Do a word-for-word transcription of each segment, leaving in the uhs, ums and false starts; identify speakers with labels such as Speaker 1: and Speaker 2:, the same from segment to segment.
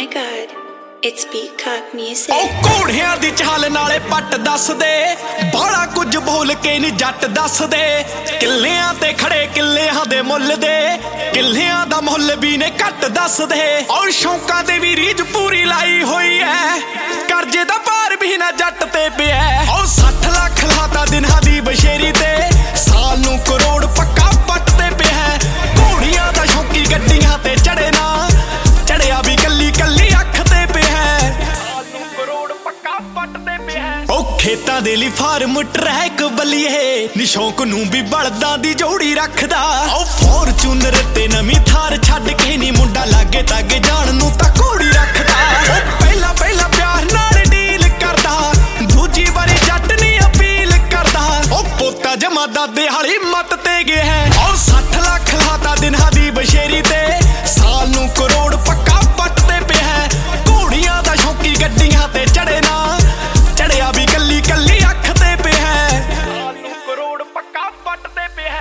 Speaker 1: my god, it's Peacock Music.
Speaker 2: ओ घोड़ियां दी चाल नाले पट दस दे, बड़ा कुछ बोल के नी जट दस दे। किल्लियां ते खड़े किल्लियां दे मुल दे, किल्लियां दा मुल भी ने घट दस दे। और शौकां दे भी रीझ पूरी लाई होई है, करजे दा भार भी ना जट ते पिया। ओ सठ लाख लाता दिनां दी बशेरी ते, साल नूं करोड़ पक्का पट ते पिया। घोड़ियां दा शौकी गड्डियां ते चढ़े ना, चढ़िया भी कल्ली कल्ली अख ते पिया। ओ खेतां दे लई फार्म ट्रैक बलिए, नी शौक नूं भी बलदां दी जोड़ी रखदा। ओ फॉर्चूनर ते नवीं थार छड्ड के नी मुंडा लागे तागे जाण नूं तां घोड़ी रखदा। ओ पहला पहला प्यार नाल डील करदा, दूजी वारी जट नी अपील करदा। ओ पोता जमा दादे हाली मत ते गया है। ओ सठ लाख लाता दिनां दी बशेरी ते, साल नूं करोड़ पक्का पट ते पिया। घोड़ियां दा शौकी गड्डियां ते चढ़े ना, चढ़िया भी कल्ली कल्ली अख ते पिया। साल नूं करोड़ पक्का पट ते पिया।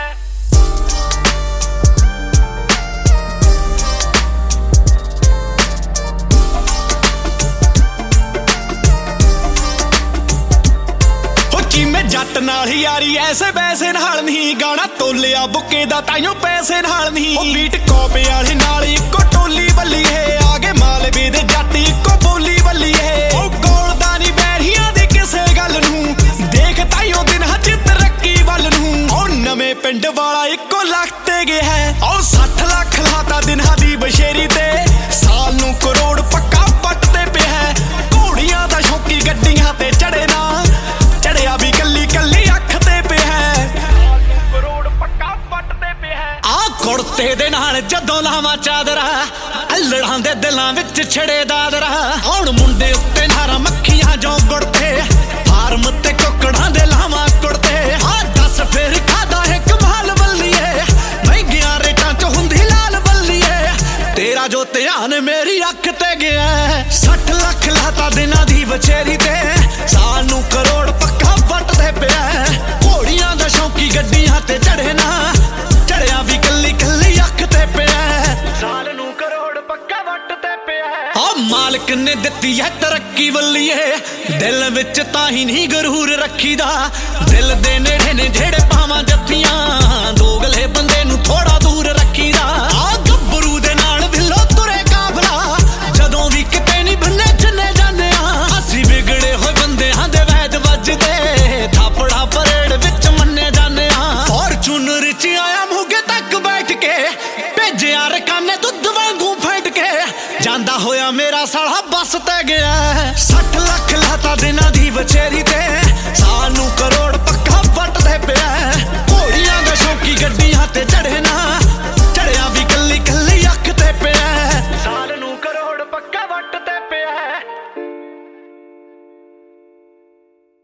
Speaker 2: मैं जट नाल यारी ऐसे वैसे नाल नहीं, गाना तोलिया बुके दा ताइयों पैसे नाल नहीं। ओ बीट कॉपे वाले नाल इक्को टोली बल्ली है, आगे मालवे दे जट इक्को बोली बल्ली है। ओ गोलदा नी बैरियां दी किसे गल नूं, देख ताइयों दिन च तरक्की वल नूं। ओ नवें पिंड वाला इक्को लगते गया है। ओ सठ लाख लाता दिनां दी बशेरी ते, साल नूं करोड़ पक्का पट ते पिया। घोड़ियां दा शौकी गड्डियां ते चढ़े ना, चढ़िया भी कल्ली कल्ली अख ते पिया। करोड़ पक्का पट ते पिया। आ कुर्ते दे नाल जदों लावां चादरा, अल्लड़ां दे दिलां विच छड़े दादरा। हुण मुंडे उत्ते नारां मक्खियां जो गुड़ते, फार्म ते कुकड़ां दे लावां कुड़ते। आ दस फिर खादा है कमाल बल्लीए, महंगियां रेटां च हुंदी लाल बल्लीए। तेरा जो ध्यान मेरी अख ते गया, सठ लाख लाता दिनां दी बचेरी ते, साल नूं करोड़ पक्का पट ते पिया। घोड़ियां दा शौकी गड्डियां ते चढ़े ना, चढ़िया भी कल्ली कल्ली अख ते पिया। साल नूं करोड़ पक्का पट ते पिया। आ मालिक ने दित्ती है तरक्की बल्लीए, दिल विच ताही नहीं गरूर रखीदा। दिल दे नेड़े ने जेड़े पावां जत्तियां, दोगले बंदे नूं थोड़ा दूर रखीदा। आ गब्बरू दे नाल बिल्लो तुरे काफला, जदों भी किते नहीं बन्ने चन्ने जाने आ। असी बिगड़े होए बंदेआं दे वैद वजदे, थापड़ा परेड विच मन्ने जाने आ। फॉर्चूनर च आया मोगे तक बैठ के, भेजिया रकाने दुद्ध वांगू फेंट के, जांदा होया मेरा साला बस ते गया।